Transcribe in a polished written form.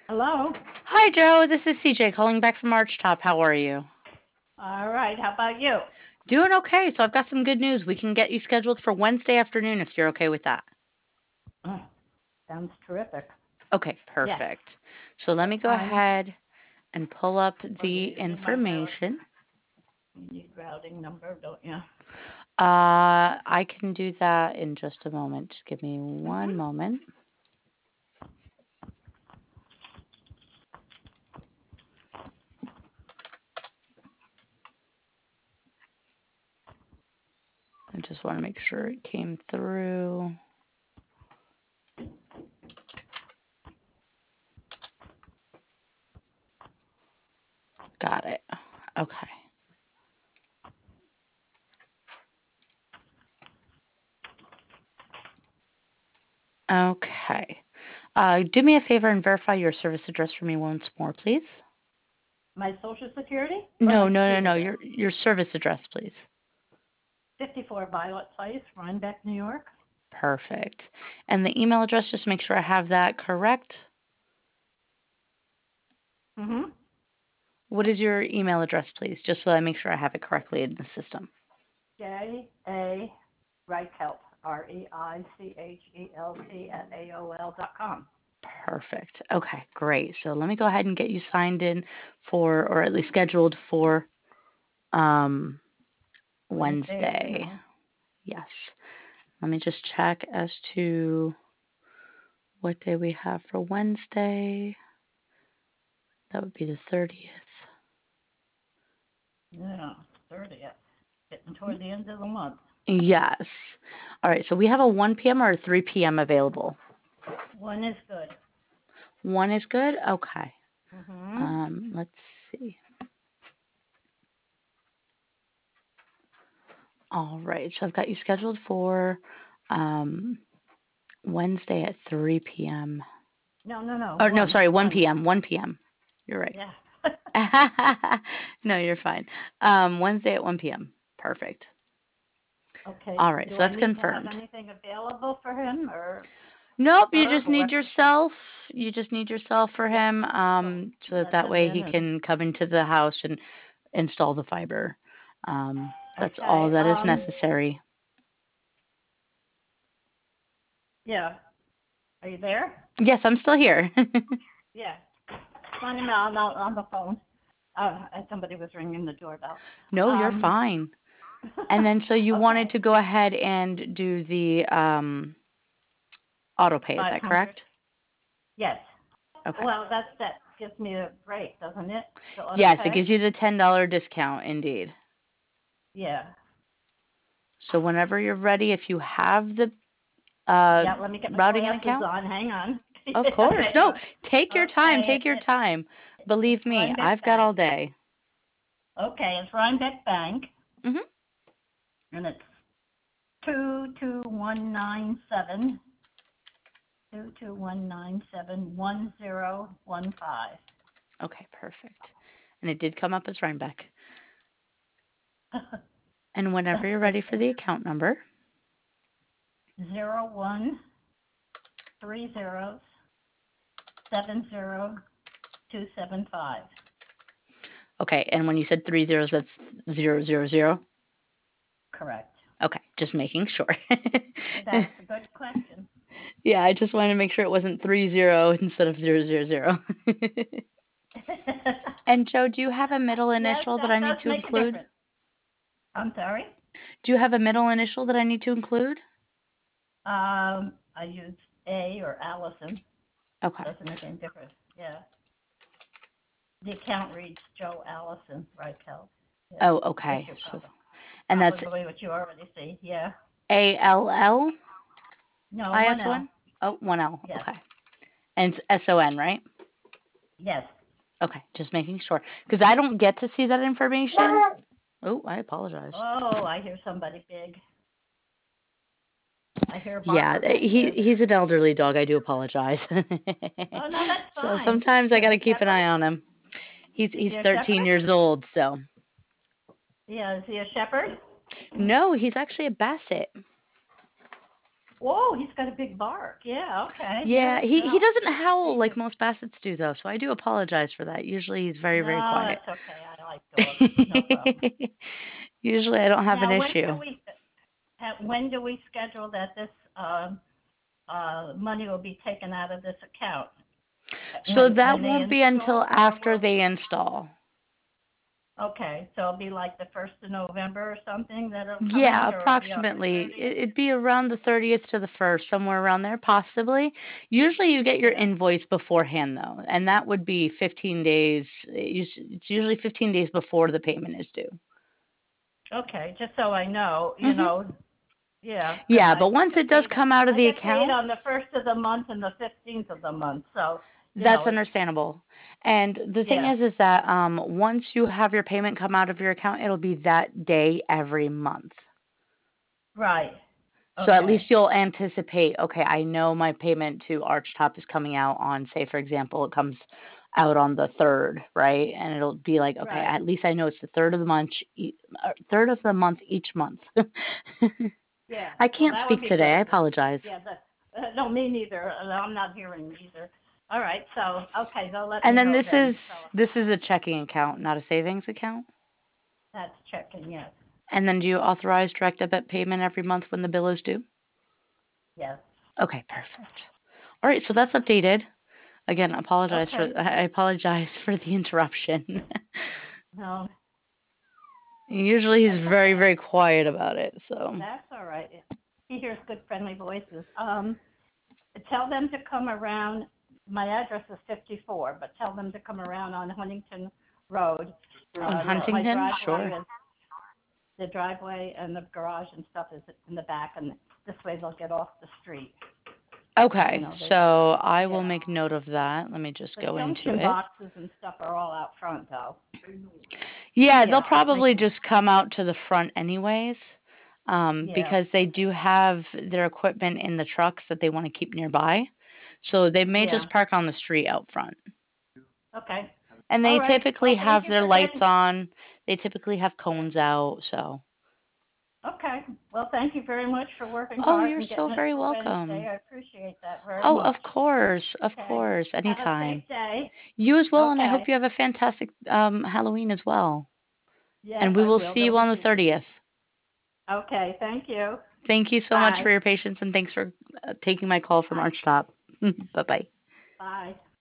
Hello. Hi, Joe. This is CJ calling back from Archtop. How are you? All right. How about you? Doing okay. So I've got some good news. We can get you scheduled for Wednesday afternoon if you're okay with that. Mm, sounds terrific. Okay, Yes. perfect. So let me What go time? ahead and pull up Oh, the you need my route. information. You need routing number, don't you? I can do that in just a moment. Just give me one Mhm. moment. I just want to make sure it came through. Got it. Okay. Okay. Do me a favor and verify your service address for me once more, please. My social security or No, my no, no, street no. address? Your service address, please. 54 Violet Place, Rhinebeck, New York. Perfect. And the email address, just make sure I have that correct. Mhm. What is your email address, please? Just so I make sure I have it correctly in the system. J.A. Reichelt, REICHELT at AOL.com. Perfect. Okay, great. So let me go ahead and get you signed in for, or at least scheduled for, um, Wednesday Wednesday. afternoon. Yes. Let me just check as to what day we have for Wednesday. That would be the 30th. Yeah, 30th. Getting toward the end of the month. Yes. All right. So we have a 1 p.m. or a 3 p.m. available. One is good. One is good? Okay. Mhm. Let's see. All right. So I've got you scheduled for um, Wednesday at 3 p.m. No, no, no. Or no, One. sorry, 1 One. p.m. 1 p.m. You're right. Yeah. No, you're fine. Wednesday at 1 p.m. Perfect. Okay. All right. Do So I that's need to have confirmed. anything available for him or Nope, you her, just need whoever? yourself. You just need yourself for Yep. him, So so that let that him way in he and can come into the house and install the fiber. That's all okay. that is necessary. Yeah. Are you there? Yes, I'm still here. Yeah. Find him out on the phone. Somebody was ringing the doorbell. No, you're Um. fine. And then so you wanted Okay. to go ahead and do the auto pay, is that 500. correct? Yes. Okay. Well, that gives me a break, doesn't it? The auto Yes, it pay. gives you the $10 discount indeed. Yeah. So whenever you're ready, if you have the uh Yeah. Let me get my routing and glasses account, on. Hang on. of course. No, take your time, Okay. take your time. It's Believe me, Rhinebeck I've got Bank. all day. Okay. It's Rhinebeck Bank, Mhm. and it's 22197 221971015. Okay, perfect. And it did come up as Rhinebeck. And whenever you're ready for Okay. the account number. 013070275. Okay, and when you said 3 zeros, that's 000. Correct. Okay, just making sure. That's a good question. Yeah, I just wanted to make sure it wasn't 30 instead of 000. And Joe, do you have a middle Yes, initial that that I need does to make a include? difference. I'm sorry. Do you have a middle initial that I need to include? I use A or Allison. Okay. Doesn't make any difference. Yeah. The account reads Joe Allison, right, Kel? Yeah. Oh, That's okay. your So, problem. and that's Probably what you already see. Yeah. ALLISON? No, one L. Oh, 1L. Yes. Okay. And it's SON, right? Yes. Okay, just making sure. Because I don't get to see that information. Oh, I apologize. Oh, I hear somebody big. I hear a Yeah, barker back there. he's an elderly dog. I do apologize. Oh no, that's So fine. sometimes I Is got he to a keep an shepherd? eye on him. Is He's he a 13 shepherd? years old, so Yeah, is he a shepherd? no, he's actually a basset. Whoa, he's got a big bark. Yeah, okay. Yeah, Yeah, he no. doesn't howl like Jesus. most bassets do though, so I do apologize for that. Usually he's very, very No, quiet. that's okay. I like dogs. No problem. Usually I don't have an Now, issue. when do we schedule that this money will be taken out of this account? So that When they won't be until install, or after they install. okay, so it'll be like the 1st of November or something that it'll come Yeah, out, or it'll be on the approximately. 30th? It'd be around the 30th to the 1st, somewhere around there, possibly. Usually you get your Yeah. invoice beforehand, though, and that would be 15 days. It's usually 15 days before the payment is due. Okay, just so I know, Hmm. yeah, because Yeah, but once it does come out of I the get paid account, on the 1st of the month and the 15th of the month, so, that's it's, understandable. And the thing yeah, is that once you have your payment come out of your account, it'll be that day every month. right, So at okay, least you'll anticipate, okay, I know my payment to Archtop is coming out on, say, for example, it comes out on the 3rd, right? And it'll be like, okay, right, at least I know it's the third of the month, third of the month each month. yeah, I well, can't that would speak be today. I good. apologize. Yeah, no, me neither, I'm not hearing either. All right, so, okay, they'll let And me then know this then, so is this is a checking account, not a savings account. that's checking, yes, And then do you authorize direct debit payment every month when the bill is due? yes, Okay, perfect. All right, so that's updated. Again, okay, I apologize for the interruption. no, Usually he's that's very, okay. very quiet about it, so. That's all right. He hears good, friendly voices. Tell them to come around. My address is 54, but tell them to come around on Huntington Road. On My Huntington? Sure. the driveway and the garage and stuff is in the back, and this way they'll get off the street. Okay, so I will Yeah. make note of that. Let me just The go into junction it. boxes and stuff are all out front, though. Yeah, they'll Yeah, I probably can. just come out to the front anyways, Yeah. because they do have their equipment in the trucks that they want to keep nearby. So they may Yeah. just park on the street out front. Okay. And All they right. typically Well, thank have you their for lights getting. on. They typically have cones out, so. Okay. Well, thank you very much for working Oh, hard you're and so getting it very for Wednesday. welcome. I appreciate that very Oh, much. of Okay. course, Have a anytime. safe day. You as well, and I hope Okay. you have a fantastic Halloween as well. Yes, And we I will will. see They'll you be on the busy. 30th. Okay. Thank you. Thank you so much for Bye. your patience and thanks for taking my call from Bye. Archtop. Bye bye. Bye.